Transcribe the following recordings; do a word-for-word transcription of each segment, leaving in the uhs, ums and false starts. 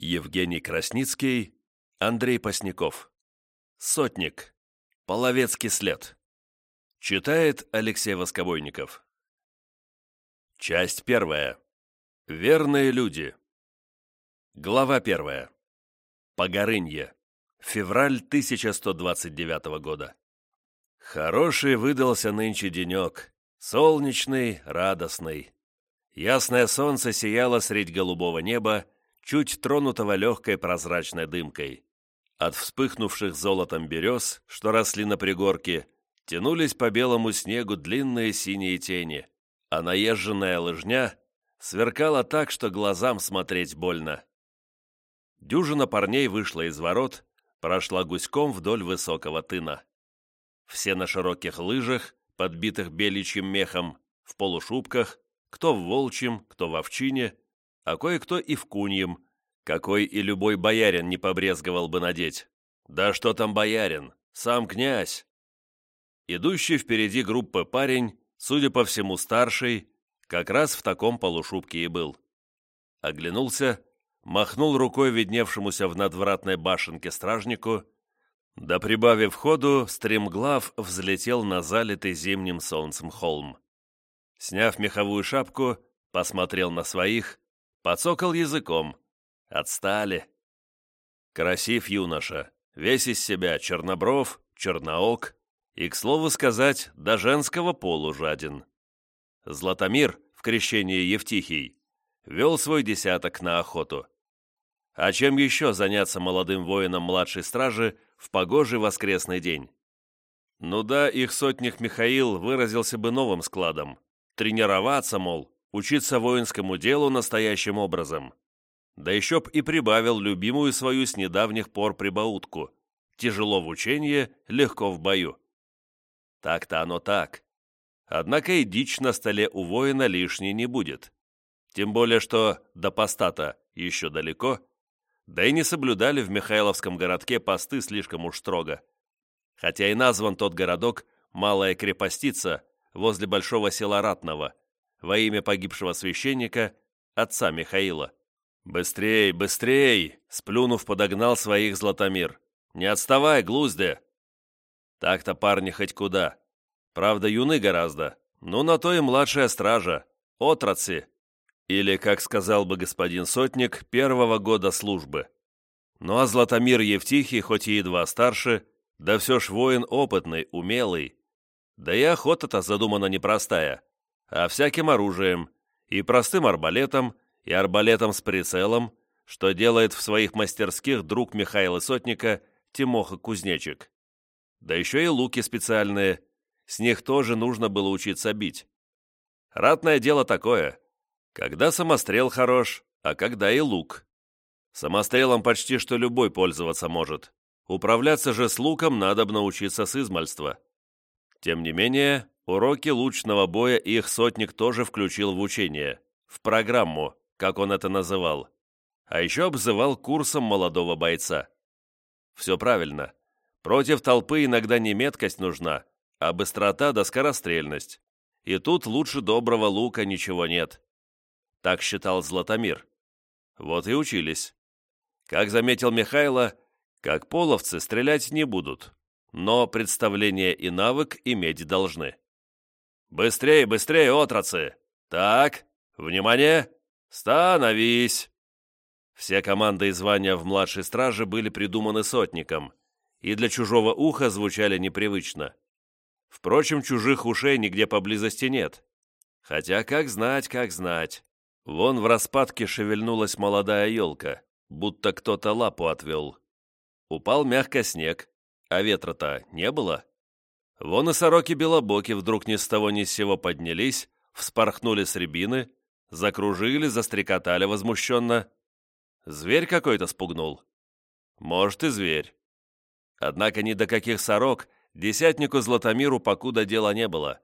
Евгений Красницкий, Андрей Посняков. Сотник. Половецкий след. Читает Алексей Воскобойников. Часть первая. Верные люди. Глава первая. Погорынье. Февраль тысяча сто двадцать девятого года. Хороший выдался нынче денек. Солнечный, радостный. Ясное солнце сияло средь голубого неба, чуть тронутого легкой прозрачной дымкой. От вспыхнувших золотом берез, что росли на пригорке, тянулись по белому снегу длинные синие тени, а наезженная лыжня сверкала так, что глазам смотреть больно. Дюжина парней вышла из ворот, прошла гуськом вдоль высокого тына. Все на широких лыжах, подбитых беличьим мехом, в полушубках, кто в волчьем, кто в овчине, а кое-кто и в куньем, какой и любой боярин не побрезговал бы надеть. Да что там боярин, сам князь. Идущий впереди группы парень, судя по всему старший, как раз в таком полушубке и был. Оглянулся, махнул рукой видневшемуся в надвратной башенке стражнику, да, прибавив ходу, стремглав взлетел на залитый зимним солнцем холм. Сняв меховую шапку, посмотрел на своих, подсокал языком. Отстали. Красив юноша, весь из себя чернобров, черноок и, к слову сказать, до женского полу жаден. Златомир, в крещении Евтихий, вел свой десяток на охоту. А чем еще заняться молодым воинам младшей стражи в погожий воскресный день? Ну да, их сотник Михаил выразился бы новым складом. Тренироваться, мол, учиться воинскому делу настоящим образом. Да еще б и прибавил любимую свою с недавних пор прибаутку. Тяжело в учении, легко в бою. Так-то оно так. Однако и дичь на столе у воина лишней не будет. Тем более, что до поста-то еще далеко, да и не соблюдали в Михайловском городке посты слишком уж строго. Хотя и назван тот городок Малая Крепостица возле большого села Ратного во имя погибшего священника, отца Михаила. «Быстрей, быстрей!» — сплюнув, подогнал своих Златомир. «Не отставай, глузде!» Так-то парни хоть куда. Правда, юны гораздо, но на то и младшая стража, отрацы. Или, как сказал бы господин сотник, первого года службы. Ну а Златомир Евтихий, хоть и едва старше, да все ж воин опытный, умелый. Да и охота-то задумана непростая, а всяким оружием, и простым арбалетом, и арбалетом с прицелом, что делает в своих мастерских друг Михаила Сотника Тимоха Кузнечик. Да еще и луки специальные, с них тоже нужно было учиться бить. Ратное дело такое, когда самострел хорош, а когда и лук. Самострелом почти что любой пользоваться может. Управляться же с луком надо научиться с измальства. Тем не менее, уроки лучного боя их сотник тоже включил в учение, в программу, как он это называл, а еще обзывал курсом молодого бойца. Все правильно. Против толпы иногда не меткость нужна, а быстрота да скорострельность. И тут лучше доброго лука ничего нет. Так считал Златомир. Вот и учились. Как заметил Михайло, как половцы стрелять не будут, но представление и навык иметь должны. «Быстрее, быстрее, отрацы! Так, внимание! Становись!» Все команды и звания в младшей страже были придуманы сотником, и для чужого уха звучали непривычно. Впрочем, чужих ушей нигде поблизости нет. Хотя, как знать, как знать. Вон в распадке шевельнулась молодая елка, будто кто-то лапу отвел. Упал мягко снег, а ветра-то не было. Вон и сороки-белобоки вдруг ни с того ни с сего поднялись, вспорхнули с рябины, закружили, застрекотали возмущенно. Зверь какой-то спугнул. Может, и зверь. Однако ни до каких сорок десятнику Златомиру покуда дела не было.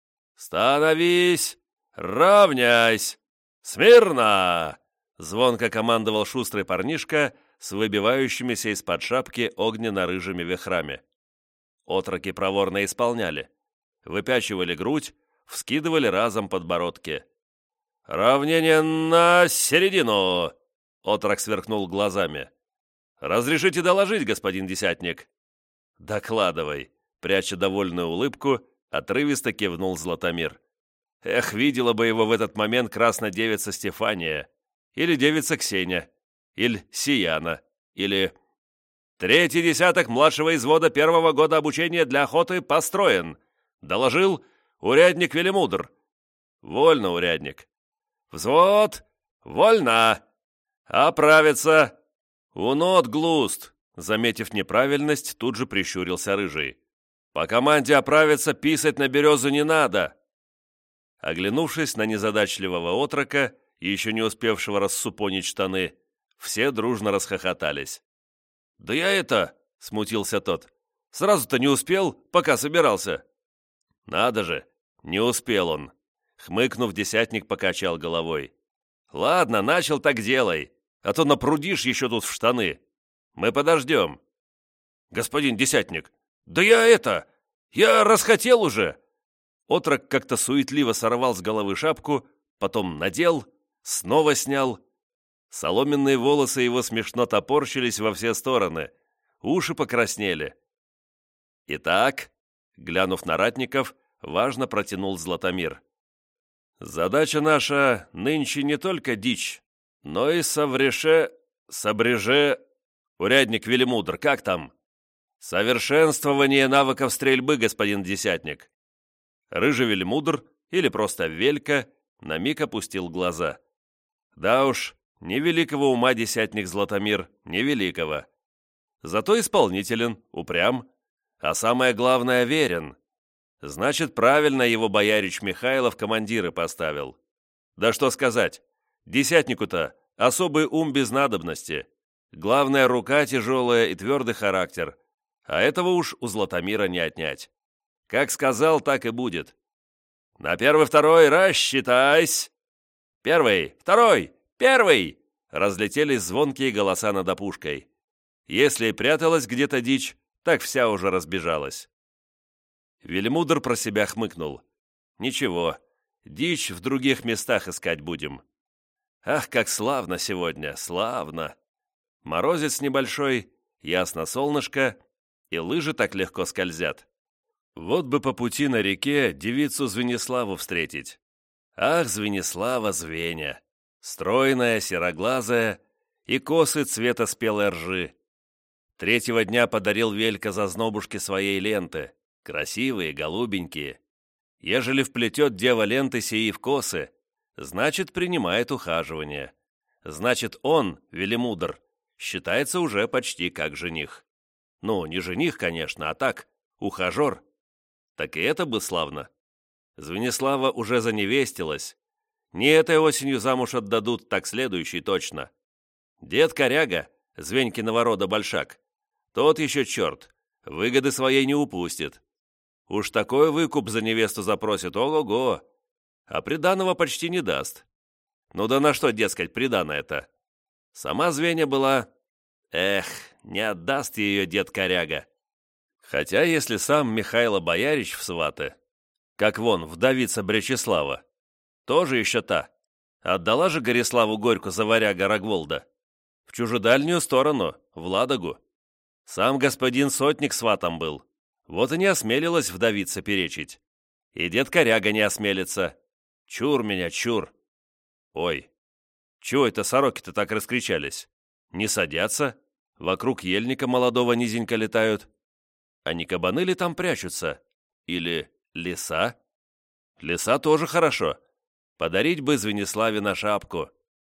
«Становись! Равняйсь! Смирно!» Звонко командовал шустрый парнишка с выбивающимися из-под шапки огненно-рыжими вихрами. Отроки проворно исполняли. Выпячивали грудь, вскидывали разом подбородки. «Равнение на середину! Отрок сверкнул глазами. «Разрешите доложить, господин десятник?» «Докладывай», — пряча довольную улыбку, отрывисто кивнул Златомир. «Эх, видела бы его в этот момент красная девица Стефания, или девица Ксения, или Сияна, или...» «Третий десяток младшего извода первого года обучения для охоты построен», — доложил урядник Велимудр. «Вольно, урядник». «Взвод! Вольно! Оправиться!» «Унот глуст!» Заметив неправильность, тут же прищурился Рыжий. «По команде оправиться писать на березу не надо!» Оглянувшись на незадачливого отрока, еще не успевшего рассупонить штаны, все дружно расхохотались. «Да я это...» — смутился тот. «Сразу-то не успел, пока собирался». «Надо же, не успел он!» Хмыкнув, десятник покачал головой. «Ладно, начал, так делай, а то напрудишь еще тут в штаны. Мы подождем». «Господин десятник, да я это... Я расхотел уже!» Отрок как-то суетливо сорвал с головы шапку, потом надел, снова снял. Соломенные волосы его смешно топорщились во все стороны, уши покраснели. «Итак», — глянув на ратников, важно протянул Златомир. «Задача наша нынче не только дичь, но и совреше... собреже... Урядник Велимудр, как там?» «Совершенствование навыков стрельбы, господин десятник». Рыжий Велимудр, или просто Велька, на миг опустил глаза. «Да уж, невеликого ума десятник Златомир, невеликого. Зато исполнителен, упрям, а самое главное, верен. Значит, правильно его боярич Михайлов командиры поставил. Да что сказать, десятнику-то особый ум без надобности. Главное, рука тяжелая и твердый характер. А этого уж у Златомира не отнять. Как сказал, так и будет. На первый-второй рассчитайсь! Первый, второй, первый! Разлетелись звонкие голоса над опушкой. Если и пряталась где-то дичь, так вся уже разбежалась. Велимудр про себя хмыкнул. «Ничего, дичь в других местах искать будем. Ах, как славно сегодня, славно! Морозец небольшой, ясно солнышко, и лыжи так легко скользят. Вот бы по пути на реке девицу Звениславу встретить. Ах, Звенислава Звеня! Стройная, сероглазая и косы цвета спелой ржи. Третьего дня подарил Велька зазнобушке своей ленты. Красивые, голубенькие. Ежели вплетет дева ленты сии в косы, значит, принимает ухаживание. Значит, он, Велимудр, считается уже почти как жених. Ну, не жених, конечно, а так, ухажер. Так и это бы славно. Звенислава уже заневестилась. Не этой осенью замуж отдадут, так следующий точно. Дед Коряга, Звенькиного рода Большак, тот еще черт, выгоды своей не упустит. Уж такой выкуп за невесту запросит, ого-го, а приданого почти не даст. Ну да на что, дескать, приданое-то? Сама Звеня была... Эх, не отдаст ее дед Коряга. Хотя если сам Михайло Боярич в сваты, как вон вдовица Бречеслава, тоже еще та, отдала же Гориславу Горьку за варяга Рогволда. В чужедальнюю сторону, в Ладогу. Сам господин Сотник сватом был. Вот и не осмелилась вдовица перечить. И дед Коряга не осмелится. Чур меня, чур. Ой, чего это сороки-то так раскричались? Не садятся? Вокруг ельника молодого низенько летают. А не кабаны ли там прячутся? Или лиса? Лиса тоже хорошо. Подарить бы Звениславе на шапку.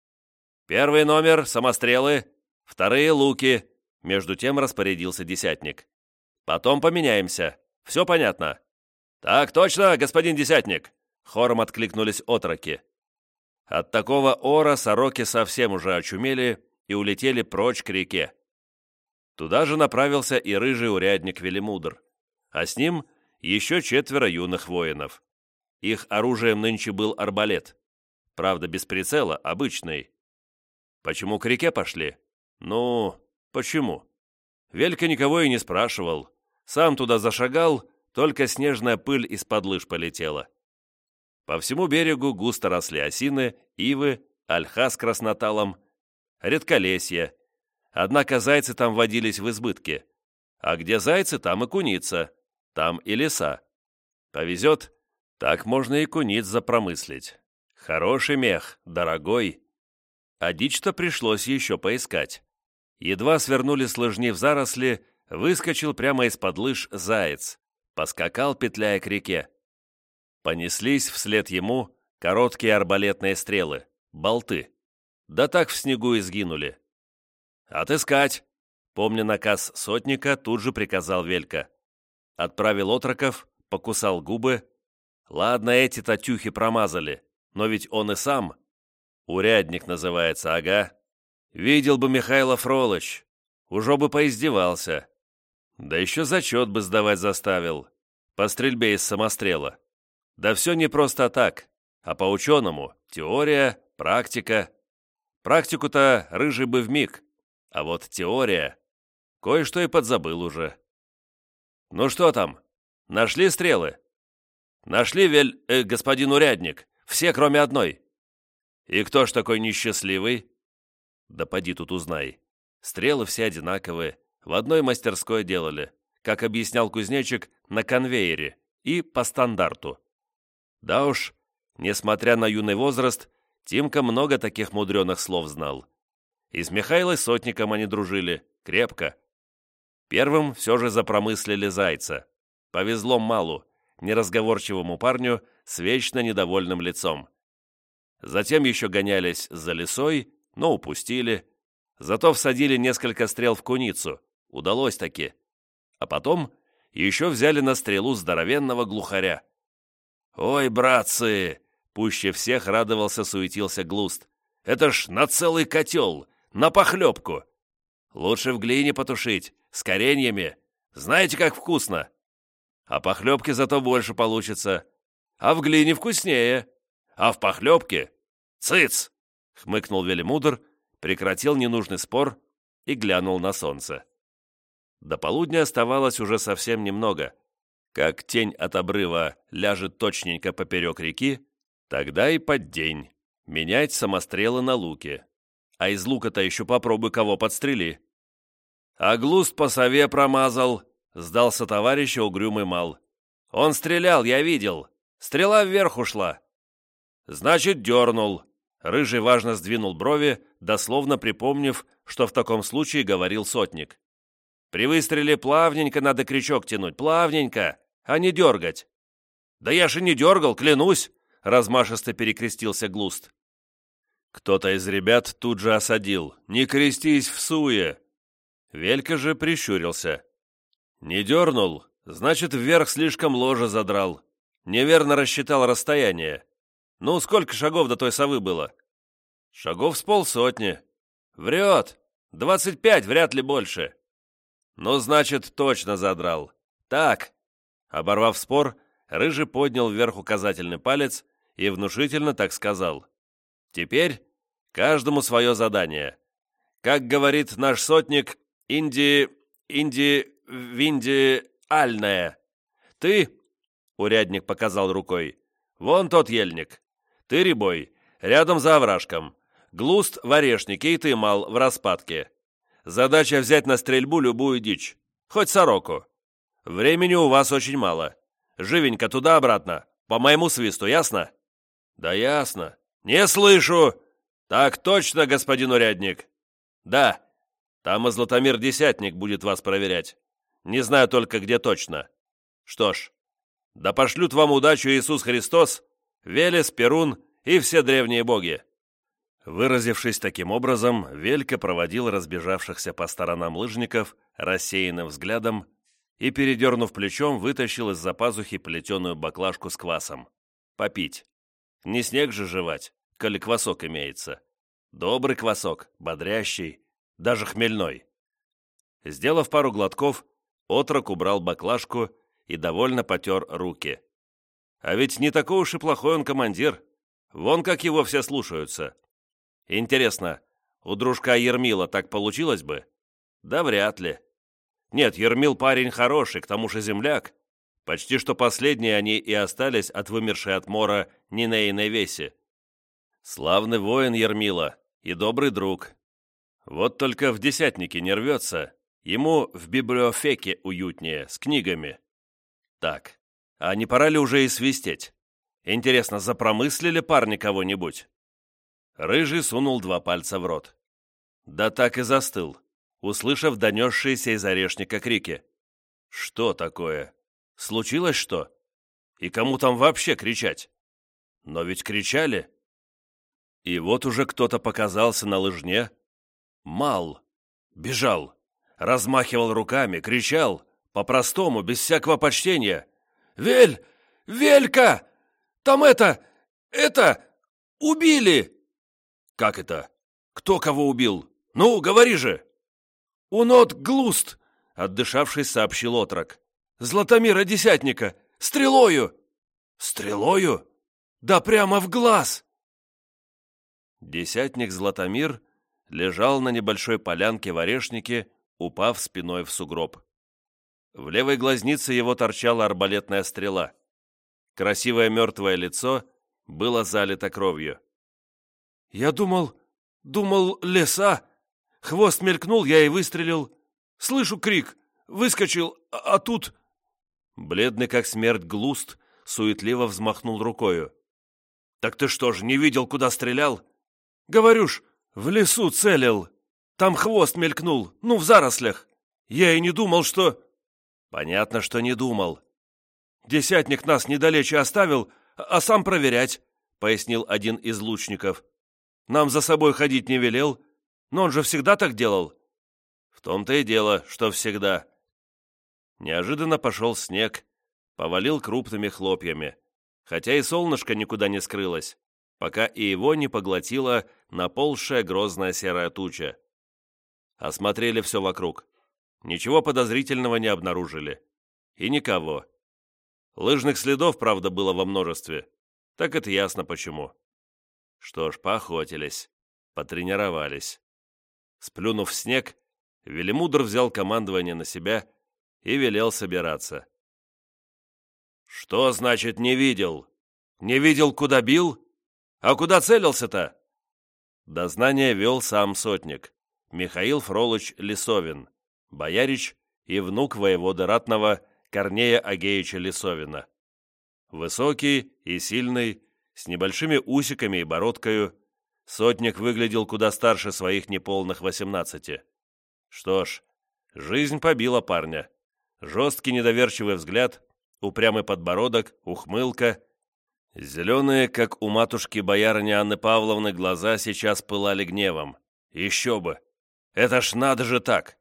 Первый номер — самострелы, вторые — луки. Между тем распорядился десятник. Потом поменяемся. Все понятно? Так точно, господин десятник. Хором откликнулись отроки. От такого ора сороки совсем уже очумели и улетели прочь к реке. Туда же направился и рыжий урядник Велимудр, а с ним еще четверо юных воинов. Их оружием нынче был арбалет. Правда, без прицела, обычный. Почему к реке пошли? Ну, почему? Велька никого и не спрашивал. Сам туда зашагал, только снежная пыль из-под лыж полетела. По всему берегу густо росли осины, ивы, ольха с красноталом. редколесье. Однако зайцы там водились в избытке. А где зайцы, там и куница, там и лиса. Повезет, так можно и куниц запромыслить. Хороший мех, дорогой. А дичь-то пришлось еще поискать. Едва свернули с лыжни в заросли, выскочил прямо из-под лыж заяц. Поскакал, петляя к реке. Понеслись вслед ему короткие арбалетные стрелы, болты. Да так в снегу и сгинули. «Отыскать!» Помня наказ сотника, тут же приказал Велька. Отправил отроков, покусал губы. Ладно, эти татюхи промазали, но ведь он и сам. Урядник называется, ага. Видел бы Михайло Фролыч, уже бы поиздевался. Да еще зачет бы сдавать заставил, по стрельбе из самострела. Да все не просто так, а по-ученому. Теория, практика. Практику-то рыжий бы вмиг, а вот теория... Кое-что и подзабыл уже. «Ну что там? Нашли стрелы?» «Нашли, вель... Э, господин урядник. Все, кроме одной». «И кто ж такой несчастливый?» «Да поди тут узнай. Стрелы все одинаковые. В одной мастерской делали, как объяснял кузнечик, на конвейере и по стандарту. Да уж, несмотря на юный возраст, Тимка много таких мудреных слов знал. И с Михайлой Сотником они дружили. Крепко. Первым все же запромыслили зайца. Повезло малу, неразговорчивому парню с вечно недовольным лицом. Затем еще гонялись за лисой, но упустили. Зато всадили несколько стрел в куницу. Удалось таки. А потом еще взяли на стрелу здоровенного глухаря. «Ой, братцы!» Пуще всех радовался, суетился Глуст. «Это ж на целый котел, на похлебку! Лучше в глине потушить, с кореньями. Знаете, как вкусно? А похлебки зато больше получится. А в глине вкуснее. А в похлебке... Цыц!» — хмыкнул Велимудр, прекратил ненужный спор и глянул на солнце. До полудня оставалось уже совсем немного. Как тень от обрыва ляжет точненько поперек реки, тогда и под день менять самострелы на луки. А из лука-то еще попробуй кого подстрели. А Глуст по сове промазал, сдался товарища угрюмый мал. Он стрелял, я видел. Стрела вверх ушла. Значит, дернул. Рыжий важно сдвинул брови, дословно припомнив, что в таком случае говорил сотник. При выстреле плавненько надо крючок тянуть, плавненько, а не дергать. Да я же не дергал, клянусь, размашисто перекрестился Глуст. Кто-то из ребят тут же осадил. «Не крестись в суе!» Велька же прищурился. «Не дернул, значит, вверх слишком ложе задрал. Неверно рассчитал расстояние. Ну, сколько шагов до той совы было?» «Шагов с полсотни». «Врет. Двадцать пять, вряд ли больше». «Ну, значит, точно задрал. Так». Оборвав спор, Рыжий поднял вверх указательный палец и внушительно так сказал. «Теперь каждому свое задание. Как говорит наш сотник, инди... инди... винди... альная. Ты...» — урядник показал рукой. «Вон тот ельник. Ты, Рябой, рядом за овражком. Глуст в орешнике и ты, Мал, в распадке. Задача взять на стрельбу любую дичь. Хоть сороку. Времени у вас очень мало. Живенько туда-обратно. По моему свисту, ясно?» «Да ясно. Не слышу!» «Так точно, господин урядник!» «Да, там и Златомир Десятник будет вас проверять. Не знаю только, где точно. Что ж, да пошлют вам удачу Иисус Христос, Велес, Перун и все древние боги». Выразившись таким образом, Велька проводил разбежавшихся по сторонам лыжников рассеянным взглядом и, передернув плечом, вытащил из-за пазухи плетеную баклажку с квасом. Попить. Не снег же жевать, коли квасок имеется. Добрый квасок, бодрящий, даже хмельной. Сделав пару глотков, отрок убрал баклажку и довольно потер руки. А ведь не такой уж и плохой он командир. Вон как его все слушаются. Интересно, у дружка Ермила так получилось бы? Да вряд ли. Нет, Ермил парень хороший, к тому же земляк. Почти что последние они и остались от вымершей от мора Нинейной Веси. Славный воин Ермила и добрый друг. Вот только в десятнике не рвется, ему в библиофеке уютнее, с книгами. Так, а не пора ли уже и свистеть? Интересно, запромыслили парни кого-нибудь? Рыжий сунул два пальца в рот. Да так и застыл, услышав донесшиеся из орешника крики. Что такое? Случилось что? И кому там вообще кричать? Но ведь кричали. И вот уже кто-то показался на лыжне. Мал. Бежал. Размахивал руками, кричал. По-простому, без всякого почтения. «Вель! Велька! Там это... это... убили!» «Как это? Кто кого убил? Ну, говори же!» «Унот Глуст!» — отдышавшись, сообщил отрок. «Златомира Десятника! Стрелою!» «Стрелою? Да прямо в глаз!» Десятник Златомир лежал на небольшой полянке в орешнике, упав спиной в сугроб. В левой глазнице его торчала арбалетная стрела. Красивое мертвое лицо было залито кровью. «Я думал, думал, леса. Хвост мелькнул, я и выстрелил. Слышу крик, выскочил, а, а тут...» Бледный как смерть Глуст суетливо взмахнул рукою. «Так ты что ж, не видел, куда стрелял?» «Говорю ж, в лесу целил. Там хвост мелькнул, ну, в зарослях. Я и не думал, что...» «Понятно, что не думал. Десятник нас недалече оставил, а сам проверять», — пояснил один из лучников. «Нам за собой ходить не велел, но он же всегда так делал». «В том-то и дело, что всегда». Неожиданно пошел снег, повалил крупными хлопьями, хотя и солнышко никуда не скрылось, пока и его не поглотила наползшая грозная серая туча. Осмотрели все вокруг. Ничего подозрительного не обнаружили. И никого. Лыжных следов, правда, было во множестве. Так это ясно почему. Что ж, поохотились, потренировались. Сплюнув в снег, Велимудр взял командование на себя и велел собираться. «Что значит не видел? Не видел, куда бил? А куда целился-то?» Дознание вел сам сотник, Михаил Фролыч Лисовин, боярич и внук воеводы ратного Корнея Агеича Лисовина. Высокий и сильный, с небольшими усиками и бородкою, сотник выглядел куда старше своих неполных восемнадцати. Что ж, жизнь побила парня. Жесткий недоверчивый взгляд, упрямый подбородок, ухмылка. Зеленые, как у матушки боярыни Анны Павловны, глаза сейчас пылали гневом. Еще бы! Это ж надо же так!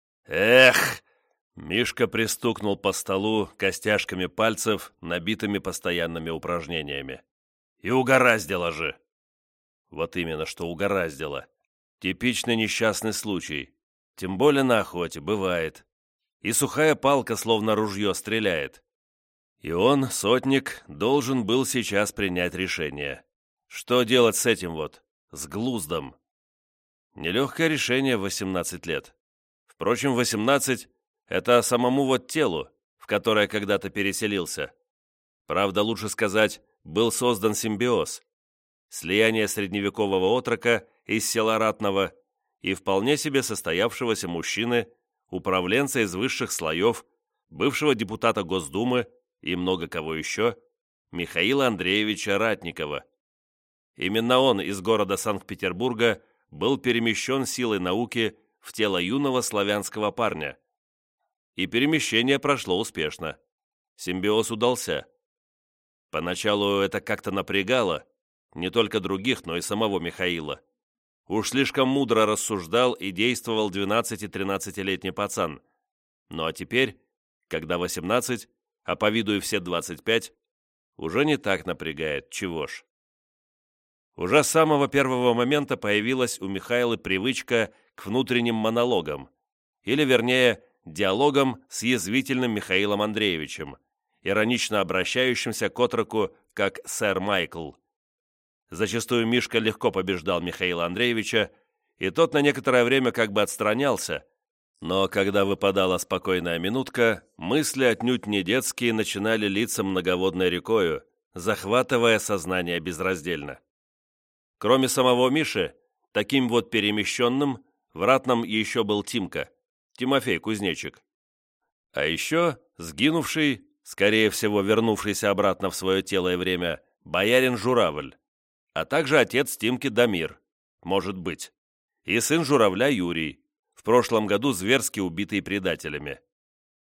Эх! Мишка пристукнул по столу костяшками пальцев, набитыми постоянными упражнениями. И угораздило же! Вот именно, что угораздило. Типичный несчастный случай. Тем более на охоте, бывает. И сухая палка, словно ружье, стреляет. И он, сотник, должен был сейчас принять решение. Что делать с этим вот, с Глуздом? Нелегкое решение в восемнадцать лет. Впрочем, восемнадцать — это самому вот телу, в которое когда-то переселился. Правда, лучше сказать, был создан симбиоз. Слияние средневекового отрока из села ратного и вполне себе состоявшегося мужчины, управленца из высших слоев, бывшего депутата Госдумы и много кого еще, Михаила Андреевича Ратникова. Именно он из города Санкт-Петербурга был перемещен силой науки в тело юного славянского парня. И перемещение прошло успешно. Симбиоз удался. Поначалу это как-то напрягало, не только других, но и самого Михаила. Уж слишком мудро рассуждал и действовал двенадцати-тринадцатилетний пацан. Ну а теперь, когда восемнадцать, а по виду и все двадцать пять, уже не так напрягает, чего ж. Уже с самого первого момента появилась у Михаила привычка к внутренним монологам, или, вернее, диалогам с язвительным Михаилом Андреевичем, иронично обращающимся к отроку как «сэр Майкл». Зачастую Мишка легко побеждал Михаила Андреевича, и тот на некоторое время как бы отстранялся, но когда выпадала спокойная минутка, мысли отнюдь не детские начинали литься многоводной рекою, захватывая сознание безраздельно. Кроме самого Миши, таким вот перемещенным В ратном еще был Тимка, Тимофей Кузнечик. А еще сгинувший, скорее всего вернувшийся обратно в свое тело и время, боярин Журавль, а также отец Тимки Дамир, может быть, и сын Журавля Юрий, в прошлом году зверски убитый предателями.